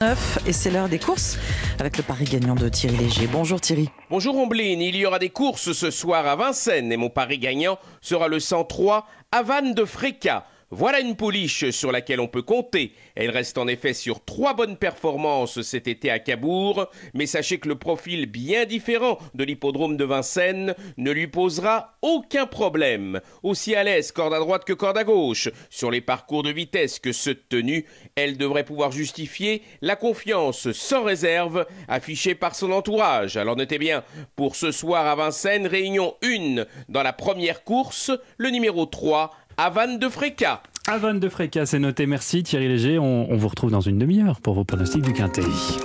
Et c'est l'heure des courses avec le pari gagnant de Thierry Léger. Bonjour Thierry. Bonjour Ombline, il y aura des courses ce soir à Vincennes et mon pari gagnant sera le 103 Havane de Fréca. Voilà une pouliche sur laquelle on peut compter. Elle reste en effet sur 3 bonnes performances cet été à Cabourg, mais sachez que le profil bien différent de l'hippodrome de Vincennes ne lui posera aucun problème. Aussi à l'aise corde à droite que corde à gauche, sur les parcours de vitesse que ceux de tenue, elle devrait pouvoir justifier la confiance sans réserve affichée par son entourage. Alors notez bien, pour ce soir à Vincennes, réunion 1 dans la première course, le numéro 3, Havane de Fréca. Havane de Fréca, c'est noté. Merci Thierry Léger. On vous retrouve dans une demi-heure pour vos pronostics du Quintet.